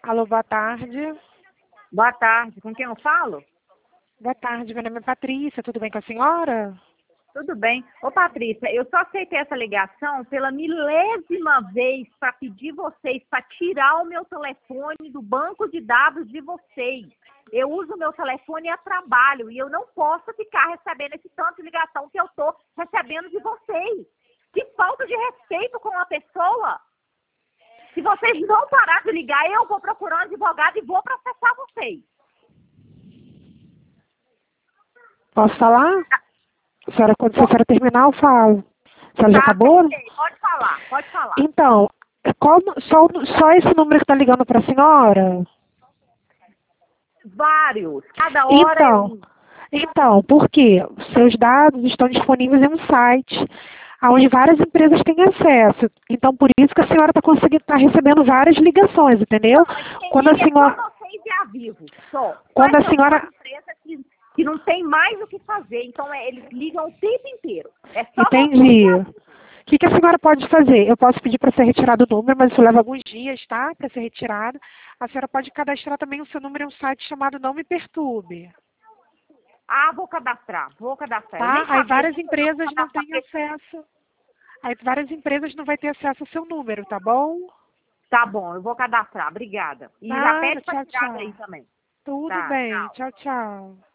Alô, boa tarde. Boa tarde, com quem eu falo? Boa tarde, meu nome é Patrícia, tudo bem com a senhora? Tudo bem. Ô, Patrícia, eu só aceitei essa ligação pela milésima vez para pedir vocês para tirar o meu telefone do banco de dados de vocês. Eu uso o meu telefone a trabalho e eu não posso ficar recebendo esse tanto de ligação que eu estou recebendo de vocês. Que falta de respeito com a pessoa. Se vocês não parar de ligar, eu vou procurar um advogado e vou processar vocês. Posso falar? Se a senhora terminar, eu falo. A senhora já Tá, acabou? ok. Pode falar, pode falar. Então, só esse número que está ligando para a senhora? Vários. Cada hora é um. Então, por quê? Seus dados estão disponíveis em um site, onde várias empresas têm acesso. Então, por isso que a senhora está conseguindo, está recebendo várias ligações, entendeu? Não, mas quem Quando a liga é senhora, só vocês e a Vivo. Só. quando a Só senhora, uma empresa que não tem mais o que fazer. Então, eles ligam o tempo inteiro. É só vocês entendi. e a Vivo. O que a senhora pode fazer? Eu posso pedir para ser retirado o número, mas isso leva alguns dias, tá? Para ser retirado. A senhora pode cadastrar também o seu número em um site chamado Não Me Perturbe, Ah, vou cadastrar. Eu tá? nem Aí sabia várias que eu empresas não cadastrar. têm acesso. Aí várias empresas não vai ter acesso ao seu número, tá bom? Tá bom, eu vou cadastrar. Obrigada. E já Nada, pede para tchau, tirar daí tchau. também. Tudo Tá, bem. tchau. Tchau, tchau.